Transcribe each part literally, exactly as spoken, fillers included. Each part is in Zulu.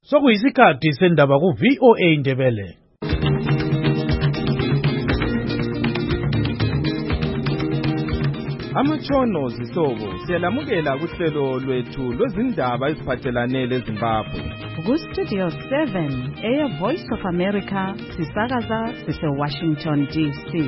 Sokuyisikhathi sendaba ku V O A Indebele. Amatshono zihlobo siyalamukela kuhlelo lwethu lwezindaba eziphathelane leZimbabwe. Ku Studio seven, Air Voice of America, sisakaza sise Washington D C.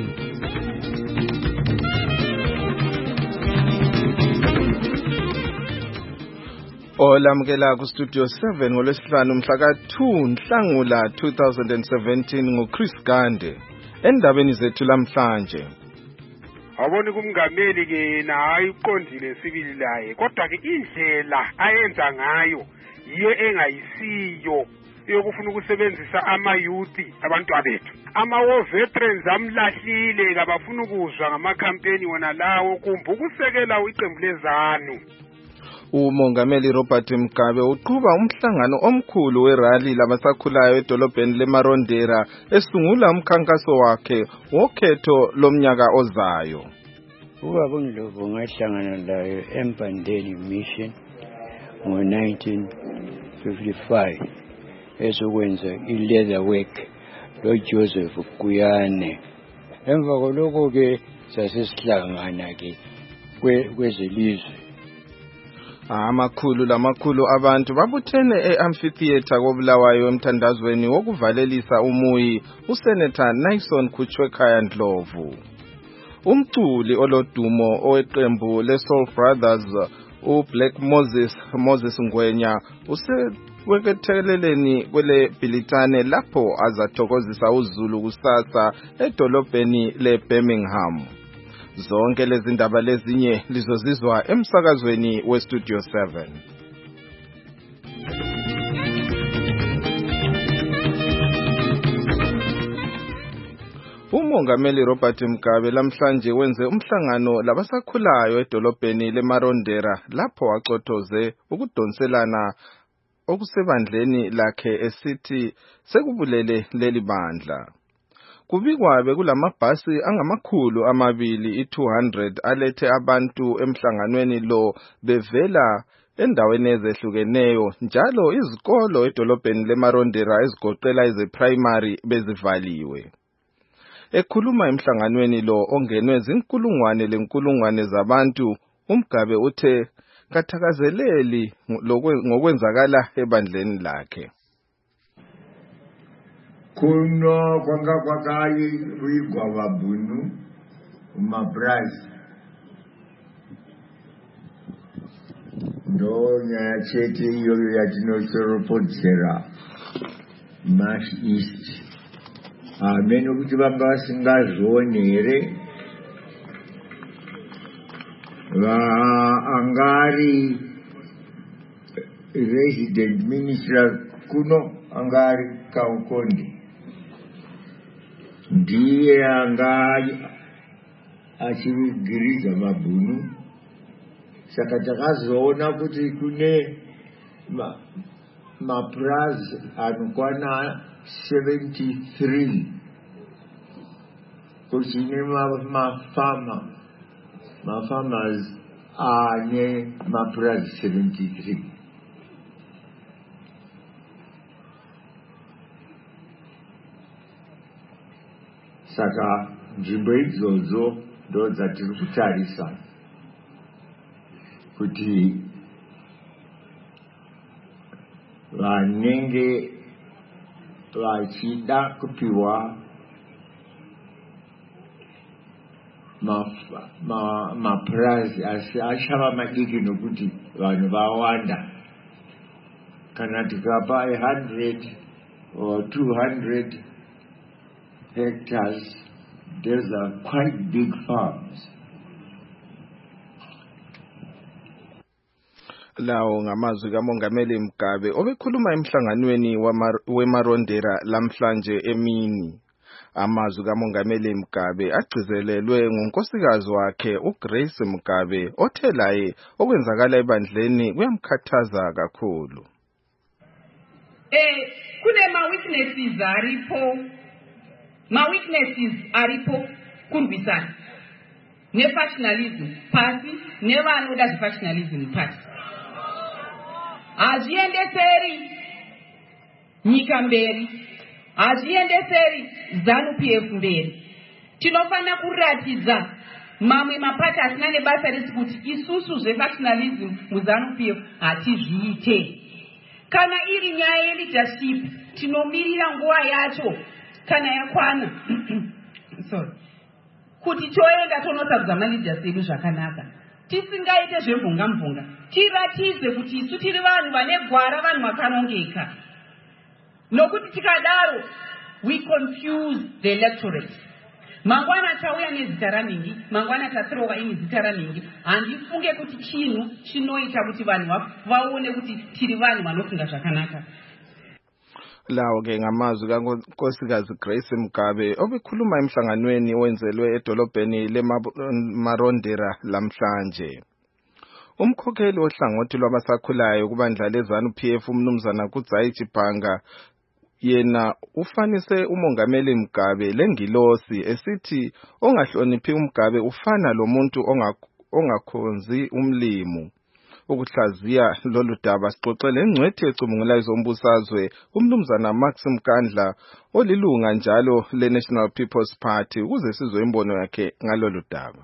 Olamukela ku Studio seven ngolwesihlanu mhla ka two Nhlangula two thousand seventeen nguChris Gande. Endabeni zethu lamhlanje. Awubona kumngameli ke na ayiqondile sibili laye kodwa ke indlela ayenza ngayo yiyo engayisiyo yokufuna ukusebenzisa ama youth abantwana bethu. Ama war veterans amlahlile kabafuna ukuzwa ngama campaign wona lawo kumbe ukusekela iqembu lezanu. Umongameli Robert Mugabe uqhuba umhlangano omkhulu werally labasakhulayo edolobheni leMarondera esungula umkhankaso wakhe wokhetho lomnyaka ozayo. Ubaba uNdlovu ngahlangana laye eMpandeni Mission ngo nineteen fifty-five esokwenza i-leather work lo Joseph Kuyane. Emva koloko ke sasesihlangana ke kwezelizwe. Amakhulu lamakhulu abantu babuthene e-amphitheater koBulawayo emthandazweni wokuvalelisa umuyi uSenator Nyson Kuchwekhaya Ndlovu. Umculi olodumo oweqembu leSoul Brothers uBlack Moses Moses Ngwenya useweketheleleni kwele Bhilitane lapho azathokozisa uZulu kusasa edolobheni leBirmingham. Zonke lezi ndaba lezinye lizozizwa emsakazweni weStudio seven. Umongameli Robert Mugabe lamhlanje wenze umhlangano labasakhulayo edolobheni leMarondera lapho wacothoze ukudonselana okusebandleni lakhe esithi sekubulele leli bandla. Kubikwa bekulamabhasi angamakhulu amabili i two hundred alethe abantu emhlanganweni lo bevela endaweni ezehlukeneyo njalo izikolo edolobheni leMarondera ezigoqela ezeprimary bezivaliwe. Ekhuluma emhlanganweni lo ongenwe zinkulungwane lenkulungwane zabantu, uMgabe uthe kathakazeleli ngokwenzakala ebandleni lakhe. Kuno kwanga kwakayi kuigwa babunu umabraz ndo nyaya chete iyoyo yatinosoropotera Marsh East amene kuti vamba vasingazvione here angari resident minister kuno angari Kaukondi ndiye anga achivigiriza mabhunu. Saka takazoona kuti kune mapurazi anokwana seventy-three kuchine mafama mafarmers ane mapurazi seventy-three. Saka nzvimbo idzodzo ndo dzatiri kutarisa kuti vanenge vachida kupiwa mapurazi asi achava madiki nokuti vanhu vawanda. Kana tikapa one hundred or two hundred hectares, those are quite big farms. Lawo ngamazwi kamongameli Mugabe obekhuluma emhlanganweni weMarondera lamhlanje emini. Amazwi kamongameli Mugabe agcizelelwe ngunkosikazi wakhe uGrace Mugabe othe laye okwenzakala ebandleni kuyamkhathaza kakhulu. Eh kune ma witnesses aripo ma witnesses aripo kurwisana ne-factionalism pasi nevanoda zve-factionalism pasi. Hazviendeseri nyika mberi, hazviendeseri ZANU P F mberi. Tinofanira kuratidza mamwe mapati asina nebasa resi kuti isusu zvefactionalism muZANU P F hatizviite. Kana iri nyaya yeleadership tinomirira nguva yacho kana yakwana sorry kuti toenda tonotsvaga maleaders edu zvakanaka, tisingaite zvemvunga mvunga, tiratidze kuti isu tiri vanhu vane gwara, vanhu vakanongeka. Nokuti tikadaro we confuse the electorate. Mangwana tauya nezita raningi, mangwana tatsirowa ini zita raningi, handifunge kuti chinhu chinoita kuti vanhu vaone kuti tiri vanhu vanofunga zvakanaka. Lawo ke ngamazwi kaNkosikazi Grace Mugabe obekhuluma emhlanganweni owenzelwe edolobheni leMarondera lamhlanje. Umkhokheli ohlangothi lwabasakhulayo kubandla leZANU P F umnumzana Kudzayi Chipanga yena ufanise umongameli Mugabe lengilosi esithi ongahloniphi uMugabe ufana lomuntu ongakhonzi umlimu. Ukuhlaziya lolu daba sixoxele ingcwethi ecubungulayo zombusazwe umnumzana Max Mkandla olilunga njalo leNational People's Party ukuze sizwe imbono yakhe ngalolu daba.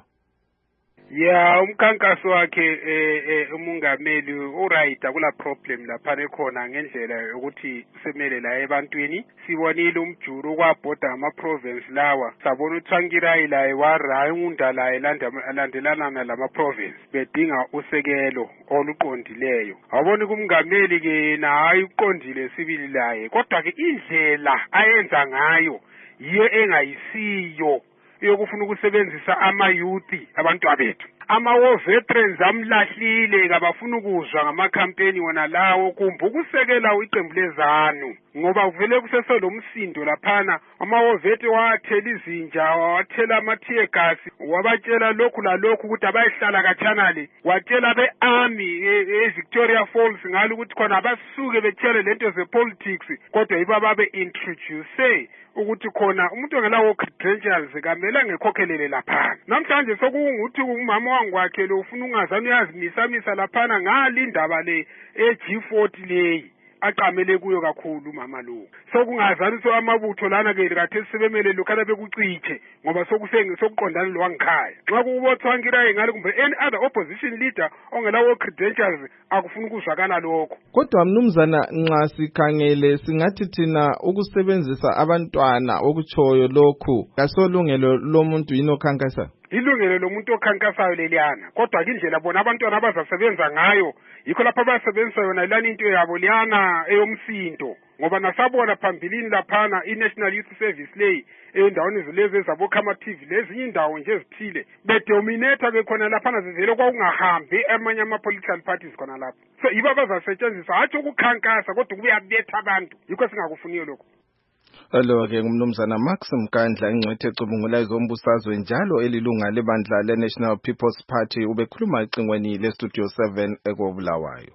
Ya umkhankaso wakhe eh umongameli uright akula problem lapha ekhona ngendlela yokuthi semele la ebantwini. Sibonile umjuru kwabhoda ama province lawa, sabona uThangirayi laye warayunda laye landelana nalama province bedinga usekelo oluqondileyo. Awubona kumngameli ke na ayiqondile sibili laye, kodwa ke indlela ayenza ngayo yiyo engayisiyo yokufuna ukusebenzisa ama youth abantu abethu. Ama war veterans amlahlile kabafuna ukuzwa ngama campaign wona lawo kumbe ukusekela iqembu leZANU, ngoba kuvele kusese lo msindo laphana. Ama war vet wathela izinja, wathela ama tear gas, wabatshela lokhu la lokhu ukuthi abayihlala kathana le, watshela be army e Victoria Falls ngalo ukuthi khona abasuke betshele lento ze politics, kodwa yiba babe introduce ukuthi khona umuntu ongelawo credentials kamela ngekhokhelele laphana. Namhlanje sokungukuthi umama wangu wakhe lo ufuna ungazani uyazimisa misa laphana ngali indaba le e G forty leyi aqamele kuyo kakhulu mama lo. Sokungazani so amabutho lana ke kade sibemele lokhala bekuciche ngoba sokusenge sokuqondana lo wangikhaya. Xa kubothwa ngirayi ngale kumbe any other opposition leader ongelawo credentials akufuna ukuzwakala lokho. Kodwa mnumzana nxa sikhangele singathi thina ukusebenzisa abantwana okuchoyo lokhu kasolungelo lomuntu yini okhankasa? Ilungelo lomuntu okhankasayo leliyana, kodwa indlela bona abantwana abazasebenza ngayo yikho lapha abasebenzisa yona lana into yabo liyana eyomsindo, ngoba nasabona phambilini laphana iNational Youth Service leyi endaweni zilezi ezabokama T V lezinye indawo nje ezithile bedominate ke khona laphana zivele kwakungahambi amanye ama political parties khona lapha. So yiba abazasetshenziswa hathi ukukhankasa kodwa kubuya betha abantu, yikho singakufuniyo lokho. Hello ke ngumnumzana Max Mkandla ingcwethi ecubungulayo zombusazwe njalo elilunga lebandla leNational People's Party ubekhuluma ecingweni leStudio seven ekobulawayo.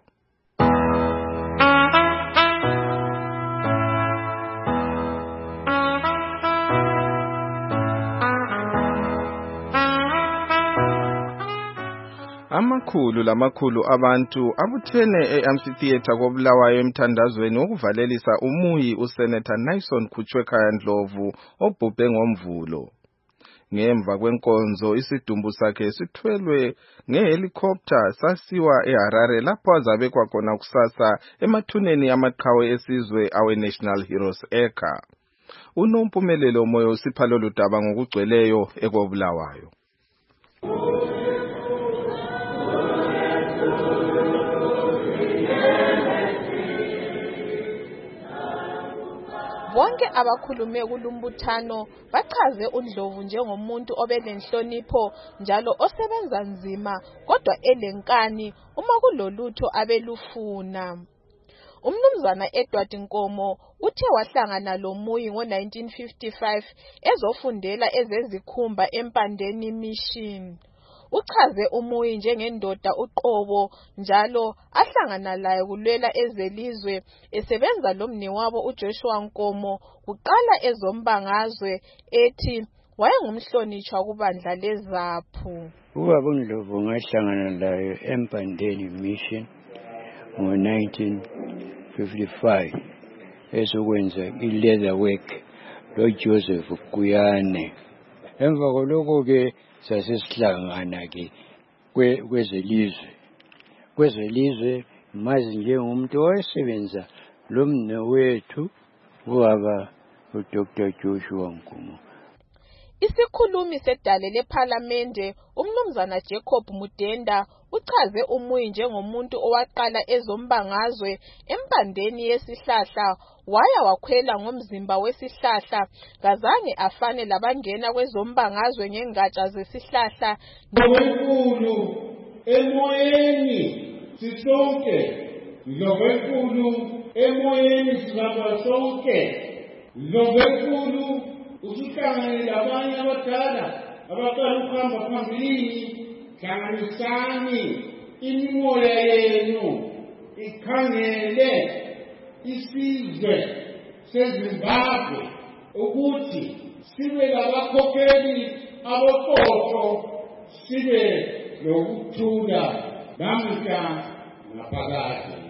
Amakhulu lamakhulu abantu abuthene e-amphitheater kobulawayo emthandazweni wokuvalelisa umuyi uSenator Nyson Khutshwekhaya Ndlovu obhubhe ngomvulo. Ngemva kwenkonzo isidumbu sakhe sithwelwe ngehelicopter sasiwa eHarare lapho azabekwa khona kusasa emathuneni amaqhawe esizwe awe National Heroes Acre. Unompumelelo moyo usipha lolu daba ngokugcweleyo ekobulawayo. Bonke abakhulume kulumbuthano bachaze uNdlovu njengomuntu obelenhlonipho njalo osebenza nzima kodwa elenkani uma kulolutho abelufuna. Umnumzana Edward Nkomo uthe wahlangana loMuyi ngo nineteen fifty-five ezofundela ezezikhumba eMpandeni Mission. Uchaze uMuyi njengendoda uqobo njalo ahlangana laye kulwela ezelizwe esebenza lomnewabo uJoshua Nkomo kuqala ezombangazwe ethi wayengumhlonitshwa kubandla leZAPHU. Ubaba uNdlovu ngahlangana laye eMpandeni Mission ngo nineteen fifty-five esokwenza i-leather work lo Joseph Kuyane. Emva koloko ke sasesihlangana ke kwezelizwe kwezelizwe mazi njengomuntu owayesebenza lo mnewethu ubaba uDr Joshua Nkumo. Isikhulumi sedale lephalamende umnumzana Jacob Mudenda uchaze uMuyi njengomuntu owaqala ezombangazwe empandeni yesihlahla waya wakhwela ngomzimba wesihlahla kazange afane labangena kwezombangazwe ngengatsha zesihlahla ngokukhulu emoyeni sisonke ngokukhulu emoyeni sizaba sonke ngokukhulu usihlangane labanye abadala abaqala ukuhamba phambili hlanganisani imimoya yenu ikhangele isizwe seZimbabwe ukuthi sibe labakhokheli aboqotho sibe lokuthula namuhla naphakade.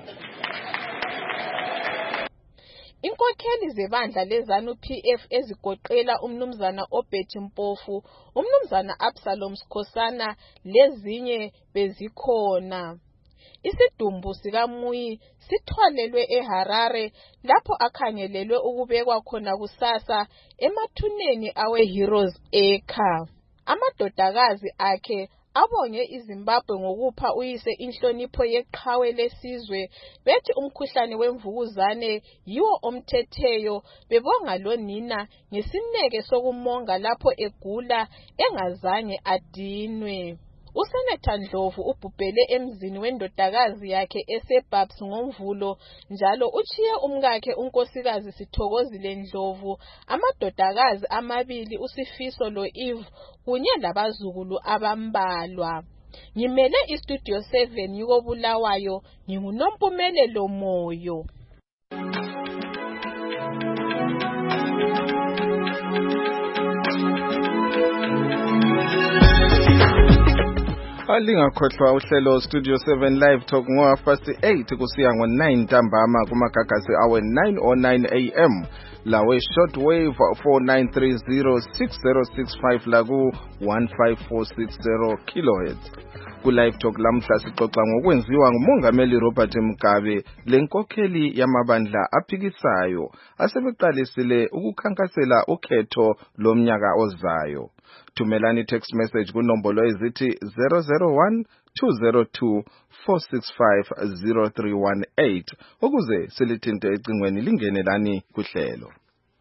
Inkokheli zebandla leZANU P F ezigoqela umnumzana Obert Mpofu, umnumzana Absalom Skhosana lezinye bezikhona. Isidumbu sikaMuyi sithwalelwe eHarare lapho akhangelelwe ukubekwa khona kusasa emathuneni awe Heroes Acre. Amadodakazi akhe abonge iZimbabwe ngokupha uyise inhlonipho yeqhawe lesizwe bethi umkhuhlane wemvukuzane yiwo omthetheyo bebonga lonina ngesineke sokumonga lapho egula engazange adinwe. Useneta Ndlovu ubhubhele emzini wendodakazi yakhe eseBabs ngoMvulo njalo uchiye umkakhe unkosikazi Sithokozile Ndlovu amadodakazi amabili uSifiso loEve kunye labazukulu abambalwa. Ngimele iStudio seven yiko Bulawayo nginguNompumelelo Moyo. Alingakhohlwa uhlelo Studio seven Live Talk ngo half past eight kusiya ngo nine ntambama kumagagasi awe nine oh nine A M lawe shortwave four nine three zero six zero six five laku one five four six zero kilohertz. Ku Live Talk lamhla sixoxa ngokwenziwa nguMongameli Robert Mugabe lenkokheli yamabandla aphikisayo asebeqalisile ukukhankasela ukhetho lomnyaka ozayo. Thumelani text message kunombolo ezithi zero zero one two zero two four six five zero three one eight ukuze silithinte ecingweni lingene lani kuhlelo.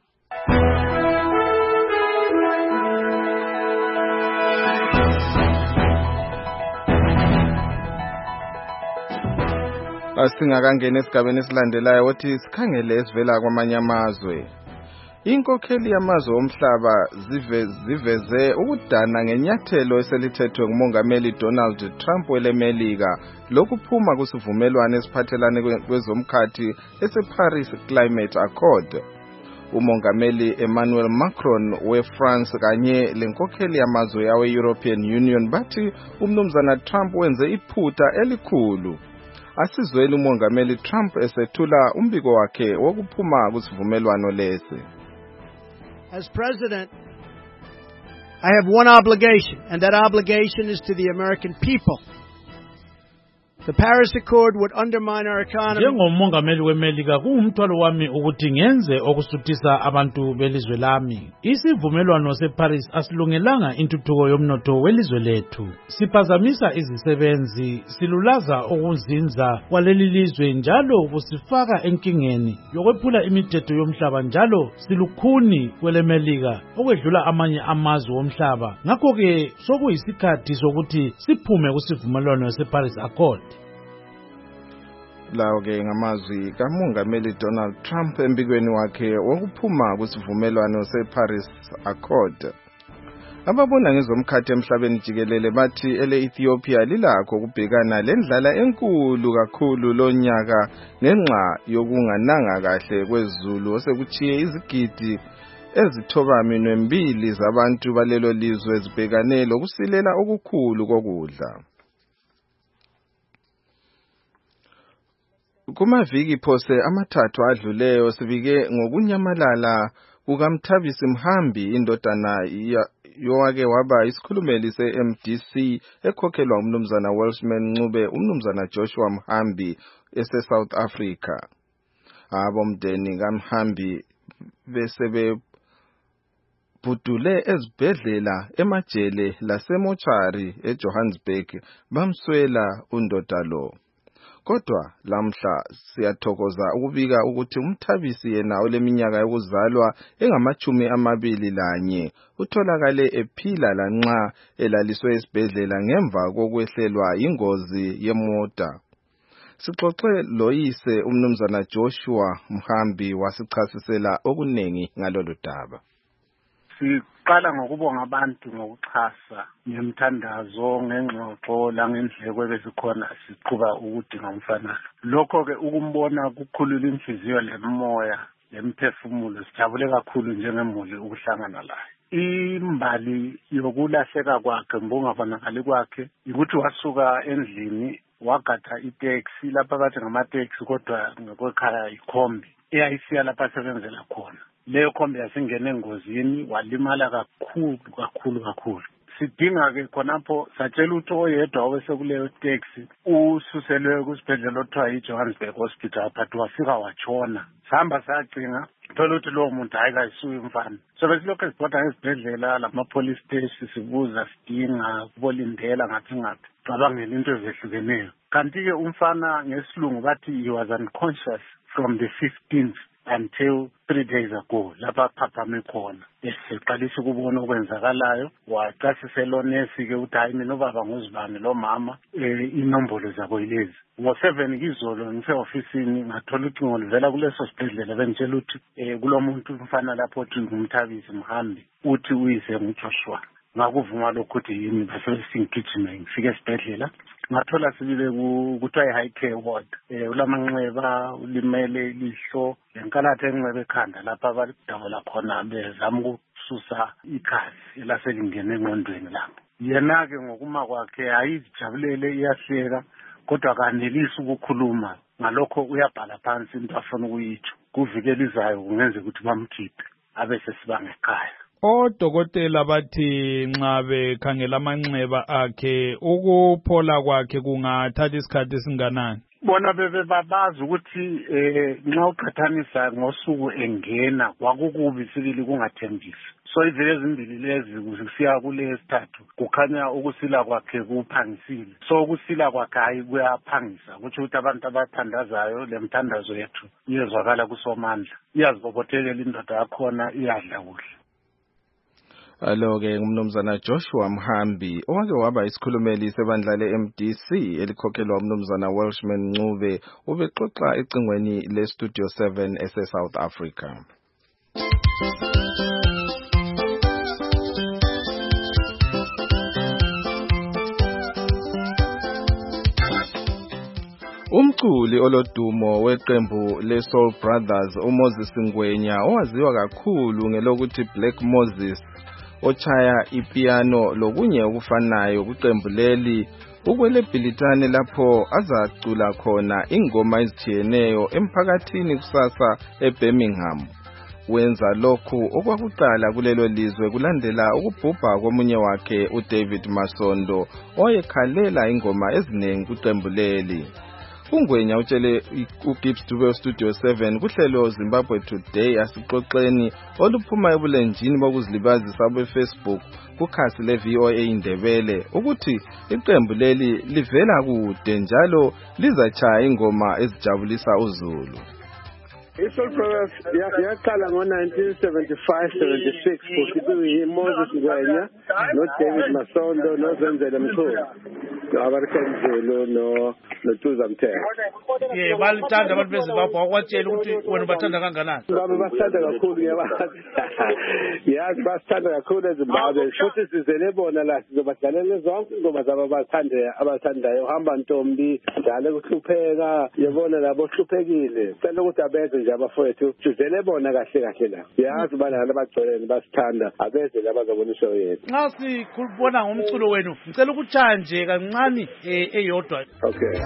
Asingakangena esigabeni esilandelayo wothi sikhangele esivela kwamanye amazwe. Inkokheli yamazwe omhlaba ziveze ukudana ngenyathelo eselithethwe nguMongameli Donald Trump welemelika lokuphuma kusivumelwano esiphathelane kwezomkhathi eseParis Climate Accord. Umongameli Emmanuel Macron weFrance kanye lenkokheli yamazwe yawe European Union bathi umnumzana Trump wenze iphutha elikhulu. Asizwele umongameli Trump esethula umbiko wakhe wokuphuma kusivumelwano lesi. As president, I have one obligation, and that obligation is to the American people. The Paris Accord would undermine our economy. Njengomongameli weMelika kuumthwalo wami ukuthi ngenze okusuthisa abantu belizwe lami. Isivumelwano seParis asilungelanga intuthuko yomnotho welizwe lethu. Siphazamisa izisebenzi, silulaza ukuzinza kwaleli lizwe njalo kusifaka enkingeni yokwephula imithetho yomhlaba njalo silukhuni kweleMelika okwedlula amanye amazwe omhlaba. Ngakho ke sokuyisikhathi sokuthi siphume kusivumelwano seParis Accord. Lawo ke ngamazwi kaMongameli Donald Trump embikweni wakhe wokuphuma kusivumelwano seParis Accord. Ababona ngezomkhathi emhlabeni jikelele bathi ele-Ethiopia lilakho ukubhekana lendlala enkulu kakhulu lonyaka ngenxa yokungananga kahle kwezulu osekuchiye izigidi ezithoba minwembili zabantu balelo lizwe ezibhekane lokusilela okukhulu kokudla. Kumaviki phose amathathu adluleyo sibike ngokunyamalala kukaMthabisi Mhambi indodana yowake waba isikhulumeli se-M D C ekhokhelwa umnumzana Welshman Ncube umnumzana Joshua Mhambi ese-South Africa. Abomndeni kaMhambi besebe bhudule ezibhedlela emajele lasemochari eJohannesburg bamswela undoda lo. Kodwa lamhla siyathokoza ukubika ukuthi uMthabisi yena oleminyaka yokuzalwa engamachumi amabili lanye utholakale ephila lanxa elaliswe esibhedlela ngemva kokwehlelwa ingozi yemota. Sixoxe loyise umnumzana Joshua Mhambi wasichasisela okunengi ngalolu daba. Siqala ngokubonga abantu ngokuxhasa ngemthandazo ngengxoxo langendleko ebezikhona siqhuba ukudinga umfana. Lokho ke ukumbona kukhulula inhliziyo lemoya lemphefumulo sijabule kakhulu njengemuli ukuhlangana laye. Imbali yokulahleka kwakhe mbungabonakali kwakhe ukuthi wasuka endlini wagatha itaxi lapha bathi ngama-taxi kodwa ngekwekhaya ikhombi eyayisiya lapha asebenzela khona. Leyo khombi yasingena engozini walimala kakhulu kakhulu kakhulu. Sidinga ke khonapho satshela ukuthi oyedwa obesekuleyo taxi ususelwe kusibhedlela othiwa iJohannesburg Hospital but wafika watshona. Sihamba sacinga thola ukuthi lowo muntu hayi kayisuye umfana. So besilokhu sibhoda esibhedlela lama-police station sibuza sidinga kubolindela ngathi ngathi cabangela into ezehlukeneyo. Kanti-ke umfana ngesilungu bathi he was unconscious from the fifteenth until three days ago lapha phaphame khona. Esiqalisa ukubona okwenzakalayo wachasisela onesi ke ukuthi hayi mina ubaba nguzibani lo mama inombolo zabo yilezi. Ngo-seven kizolo ngise ofisini ngathola ukuthi ngolivela kuleso sibhedlela bengitshela ukuthi kulomuntu umfana lapho othi ngumthabisi Mhambi uthi uyise nguJoshua. Ngakuvuma lokho ukuthi yini base singigijima ngifike esibhedlela ngathola sibile kuthiwa i-high care ward. Ulamanxeba ulimele lihlo lenkalathe enxebe ekhanda lapha abadabula khona bezama ukususa igazi elaselingene engqondweni lapho. Yena-ke ngokuma kwakhe ayizijabulele iyahleka kodwa kanelisi ukukhuluma ngalokho uyabhala phansi into afuna ukuyitsho. Kuvikelizayo kungenza ukuthi bamkhiphe abese siba ngekhaya. Odokotela bathi nxa bekhangela amanxeba akhe ukuphola kwakhe kungathatha isikhathi esinganani? Bona bebe babazi ukuthi eh nxa uqhathanisa ngosuku engena kwakukubi sibili kungathembisi. So ivele ezimbili lezi kusiya kulesithathu kukhanya ukusila kwakhe kuphangisile. So ukusila kwakhe hayi kuyaphangisa ukuthi ukuthi abantu abathandazayo lemthandazo yethu iyezwakala kusomandla. Iyazibobothekela indoda yakhona iyadla kuhle. Alo-ke umnumzana Joshua Mhambi owake waba isikhulumeli sebandla le-M D C elikhokhelwa umnumzana Welshman Ncube ubexoxa ecingweni le-Studio seven ese-South Africa. Umculi olodumo weqembu le-Soul Brothers uMoses Ngwenya owaziwa kakhulu ngelokuthi Black Moses ochaya ipiano lokunye okufanayo kuqembu leli ukwele Bhilitane lapho azacula khona ingoma ezithiyeneyo emphakathini kusasa eBirmingham. Wenza lokhu okwakuqala kulelo lizwe kulandela ukubhubha komunye wakhe uDavid Masondo oyekhalela ingoma eziningi kuqembu leli. Ungwenya utshele uGibbs Dube Studio seven kuhlelo Zimbabwe Today asixoxeni oluphuma ebulenjini bokuzilibazisa beFacebook kukhasi leV O A Indebele ukuthi iqembu leli livela kude njalo lizachaya ingoma ezijabulisa uZulu. iSoul Brothers yaqala ngo-nineteen seventy-five seventy-six futhi kuyiMoses Ngwenya noDavid Masondo noZenzele Mthunzi abarikenzelo no noTuza Mthembu. Ye balithanda abantu beZimbabwe akwatshela ukuthi wena bathanda kanganani? Ngabe basithanda kakhulu ngebathi. Yazi basithanda kakhulu eZimbabwe futhi sizele bona la sizobadlalela zonke ingoma zabo bathande abathandayo hamba ntombi dlale ukuhlupheka yabona labo hluphekile cela ukuthi abeze nje abafowethu sizele bona kahle kahle la. Yazi balana abagcwele basithanda abeze labazobona ishow yethu. Nxa sikhulubona ngomculo wenu ngicela ukuchaya nje kancane eyodwa. Okay.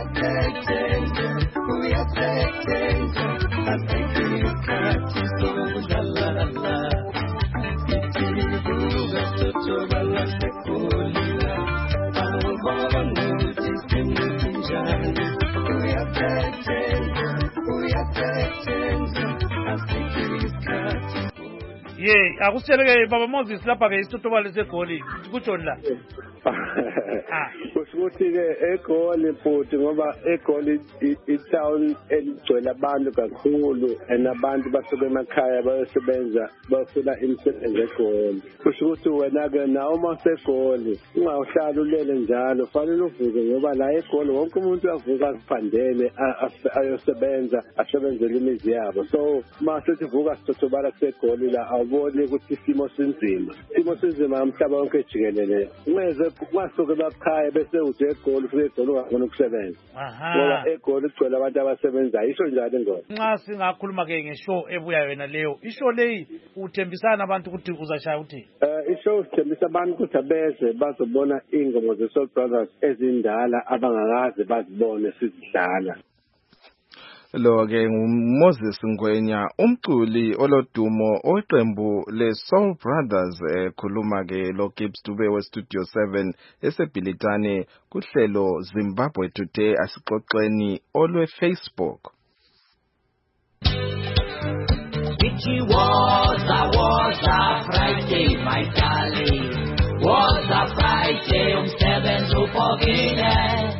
Ye, akusitshele Baba Moses lapha ke isitotobalo segoli kutshoni la. Kushuthi ke egoli futhi ngoba egoli itown eligcwele abantu kakhulu and abantu basuka emakhaya bayosebenza bafuna imisebenzi egoli. Kusho ukuthi wena ke nawe uma segoli ungawuhlala ulele njalo fanele uvuke ngoba la egoli wonke umuntu uyavuka asiphandele ayosebenza asebenzele imizi yabo. So mase sivuka sitotobala segoli la awuboni ukuthi isimo sinzima. Isimo sinzima umhlaba wonke jikelele. Ungeze kwasuka emakhaya bese uthi egoli ufike egoli ungafuna ukusebenza. Ngoba egoli kugcwele abantu abasebenzayo. Isho njalo ngoni. Nxa singakhuluma ke ngeshow ebuya yona leyo. Ishow leyi uthembisana abantu ukuthi uzashaya uthi. Eh ishow uthembisa abantu ukuthi abeze bazobona ingoma ze Soul Brothers ezindala abangakaze bazibone sizidlala. Lo ke nguMoses Ngwenya umculi olodumo oqembu le Soul Brothers ekhuluma ke lo Gibbs Dube we Studio seven esebhilitane kuhlelo Zimbabwe Today asixoxeni olwe Facebook. It was a was a Friday my darling was a Friday umsebenzi upokile.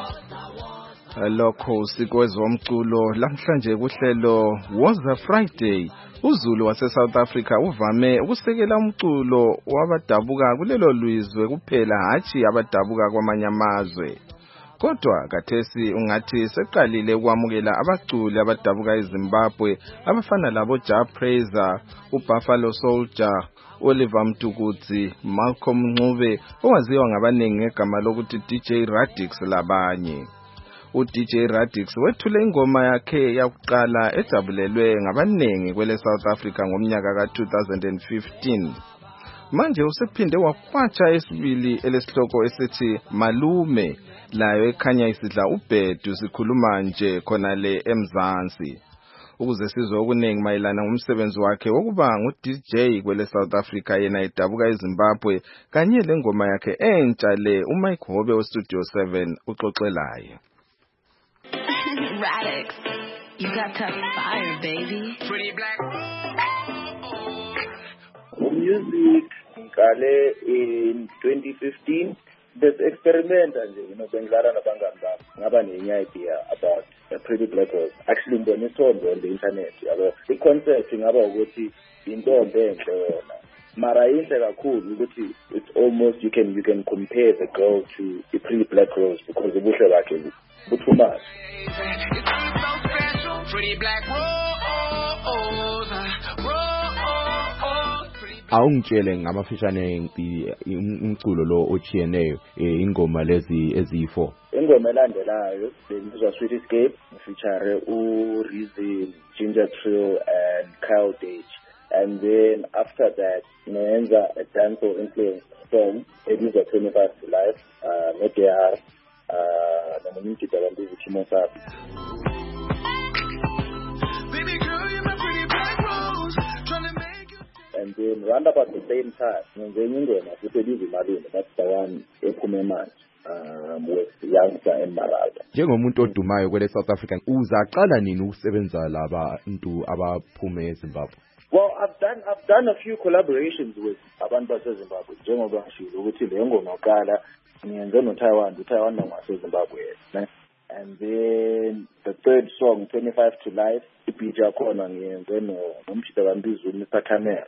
Lokho sikwezomculo lamhlanje kuhlelo was a Friday uZulu wase South Africa uvame ukusekela umculo wabadabuka kulelo lwizwe kuphela hathi abadabuka kwamanye amazwe. Kodwa kathesi ungathi seqalile ukwamukela abaculi abadabuka eZimbabwe abafana labo Ja Praiser, uBuffalo Soldier, Oliver Mtukudzi, Malcolm Ncube owaziwa ngabanengi ngegama lokuthi D J Radix labanye. U-D J Radix wethule ingoma yakhe yakuqala ejabulelwe ngabanengi kwele South Africa ngomnyaka ka two thousand fifteen. Manje usephinde wakwatsha esibili elesihloko esithi Malume layo ekhanya isidla ubhedu sikhuluma nje khona le eMzansi. Ukuze sizwe okunengi mayelana ngomsebenzi wakhe wokuba ngu-D J kwele South Africa yena edabuka eZimbabwe kanye lengoma yakhe entsha le uMike Hobe we Studio seven uxoxelayo. Radix, you got that fire, baby. Pretty black. Music, Kale in twenty fifteen. This experiment, and you know, Bengala na Bangamba, ngaba nenye idea about a Pretty Black Rose. Actually, ngibone isonto on the internet. Yabo, the concept ngaba ukuthi intombi enhle yona. Mara inhle kakhulu ukuthi it's almost you can you can compare the girl to a Pretty Black Rose because ubuhle bakhe buthumash. Awungitshele ngamafishane umculo lo ochiyeneyo ingoma lezi eziyi-four. Ingoma elandelayo bengizwa Sweet Escape feature uReason, Ginger Trio and Kyle Dage. And then after that nenza a dancehall influence song ebizwa twenty-five to Life uh no-Dr uh nomuntu dabantu Kimo Sabi. And then round about the same time, ngenze ingoma futhi ebizwa Malume, that's the one ephume manje um with Youngster and Maraga. Njengomuntu odumayo kwele South African uzaqala nini ukusebenza laba ntu abaphume eZimbabwe? Well, I've done I've done a few collaborations with abantu baseZimbabwe. Njengoba ngishilo ukuthi le ngoma oqala ngiyenze no Taiwan, the Taiwan naseZimbabwe. And then the third song, twenty-five to Life, ibeat yakhona ngiyenze no nomshito kaMbizu Mister Kamel.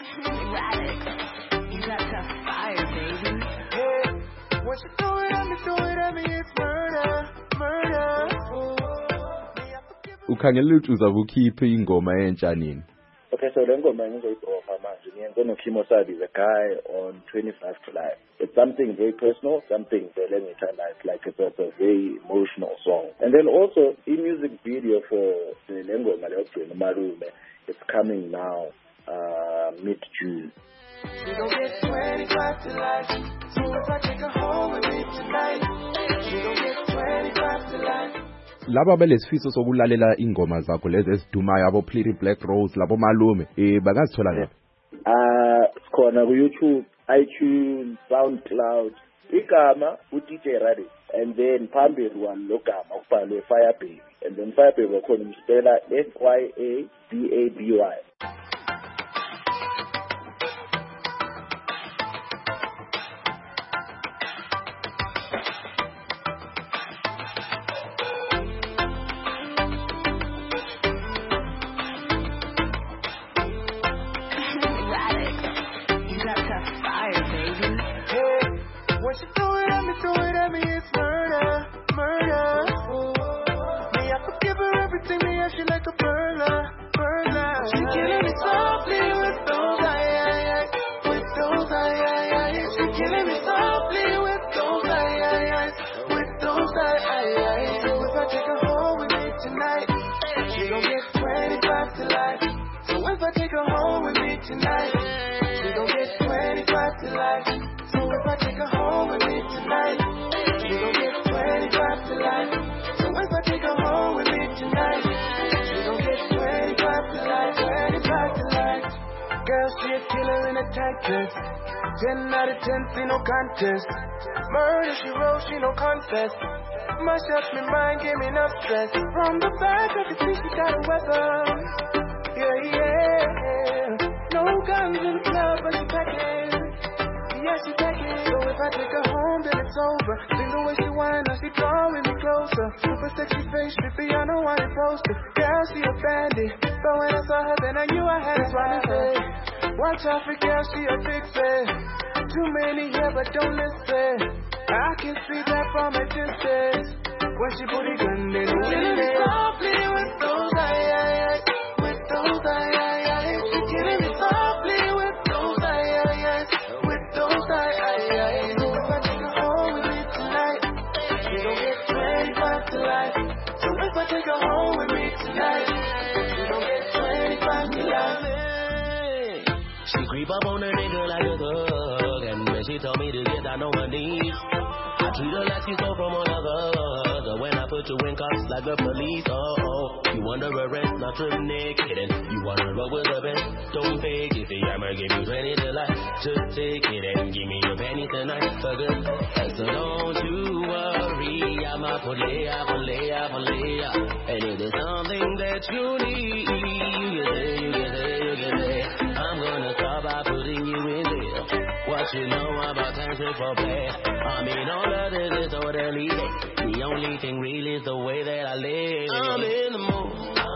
You got that fire, baby. Yeah, what you doing at me, doing at me, it's murder, murder. Ukhangela ukuthi uzakukhipha ingoma entsha nini? Okay, so the ngoma ngizoyidofa manje ngiyenze no Kimo Sabi, the guy on twenty-five to Life. It's something very personal, something very nice, like it's a, a very emotional song. And then also, the music video for the ngoma le Malume, it's coming now, uh, mid-June. We gon' get twenty-five to life. So if I take her home with me tonight, She gon' get twenty-five to life. Laba belesifiso sokulalela ingoma zakho lezi ezidumayo abo Pretty Black Rose labo malume eh bangazithola lapha. Ah sikhona ku YouTube, iTunes, SoundCloud. Igama u D J Radix and then phambili kwami logama ukubhalwe Fire Baby and then Fire Baby wakhona umspela F Y A B A B Y. When she throw it at me, throw it at me, it's murder, murder. Me, I forgive her everything, me, and she like a burglar, burglar. She killing me softly with those eye, eye, eye, with those eye, eye, eye. She killing me softly with those eye, eye, eye, with those eye, eye, eye. So if I take her home with me tonight, she gon' get twenty-five to life. So if I take her home with me tonight, she gon' get twenty-five to life. So if I take her home with me tonight, she gon' get twenty-five to life. So if I take her home with me tonight, she gon' get twenty-five to life, twenty-five to life. Girl, she a killer in a tight dress. Ten out of ten, see no contest. Murder, she wrote, she no confess. Mash up my mind, give me enough stress. From the back, I can see she got a weapon. Yeah, yeah. No guns in the club, but she packing. Yeah, she packing. So if I take her home, then it's over. See the way she whine, now she drawing me closer. Super sexy face, trippy, I know I ain't posted. Girl, she a bandit. But when I saw her, then I knew I had to run away. Watch out for girl, she a big fan. Too many here, but don't listen. I can see that from a distance. When she put it gun in the window. Softly with those eye, eye, eye. With those eye, eye, eye. She killing me softly with those eye, eye, eye. With those eye, eye, eye. So if I take her home with me tonight, she gon' get twenty-five to life. So if I take her home with me tonight, she gon' get twenty-five to life. She creep up on a nigga like a thug, and when she told me to get down on her knees, I treat her like she stole from another. When I put you in cuffs like the police, oh oh, you under arrest, not trip naked, and you wanna roll with the best. Don't fake it, the I'ma give you twenty to life. Just take it and give me your panties tonight, for good. So don't you worry, I'ma put lay up, lay up, lay up. And if there's something that you need, you get there, you get there, you get there. I'm gonna start by putting you in there. What you know about time for play? I mean, all of this is totally late. The only thing real is the way that I live. I'm in the mood.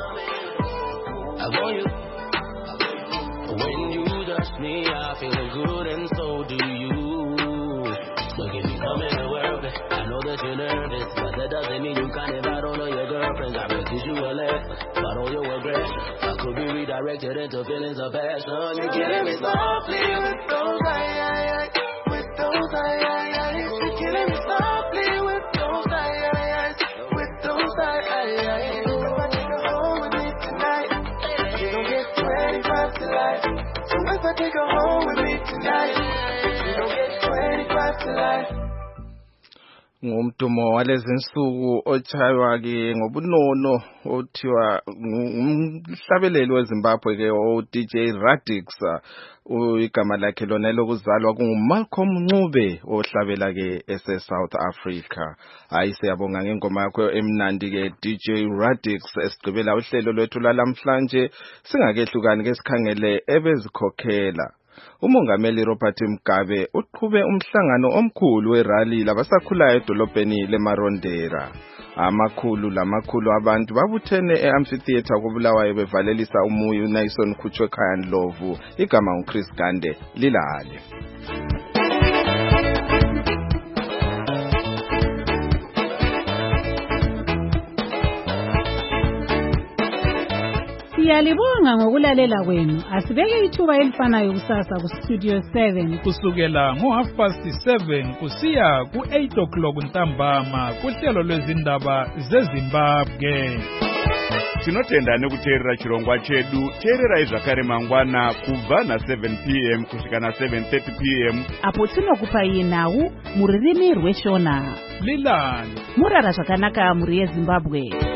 I want you. When you touch me, I feel good, and so do you. Look, if you come in the world, I know that you're nervous, but that doesn't mean you can't invite all of your girlfriends. I will teach you a lesson, but all your aggression I could be redirected into feelings of passion. You're killing me softly with those eye, eye, eye. With those eye, eye, eye. You're killing me softly with those eye, eye, eye. With those eye, eye, eye. So if I take her home with me tonight, she gon' get twenty-five to life. So if I take her home with me tonight, she gon' get twenty-five to life. Ngumdumo walezi insuku otshaywa ke ngobunono othiwa umhlabeleli weZimbabwe ke o D J Radix, igama lakhe lona lokuzalwa kunguMalcolm Ncube ohlabela ke ese South Africa. Hayi siyabonga ngengoma yakho emnandi ke D J Radix. Esigqibela uhlelo lwethu lalamhlanje singakehlukani ke sikhangele ebezikhokhela. Umongameli Robert Mugabe uqhube umhlangano omkhulu werally labasakhulayo edolobheni leMarondera. Amakhulu lamakhulu abantu babuthene eAmphitheatre koBulawayo bevalelisa umoya uNason Khutshwekhaya Ndlovu. Igama uChris Gande lilale. Siyalibonga ngokulalela kwenu. Asibeke ithuba elifanayo kusasa ku Studio seven kusukela ngo half past seven kusiya ku eight o'clock ntambama kuhlelo lwezindaba zeZimbabwe. tinotenda nekuteerera chirongwa chedu. Teererai zvakare mangwana kubva na seven p m kusvika na seven thirty p m apo tinokupai nhau mururimi rweshona. Lilan murara zvakanaka muri yeZimbabwe.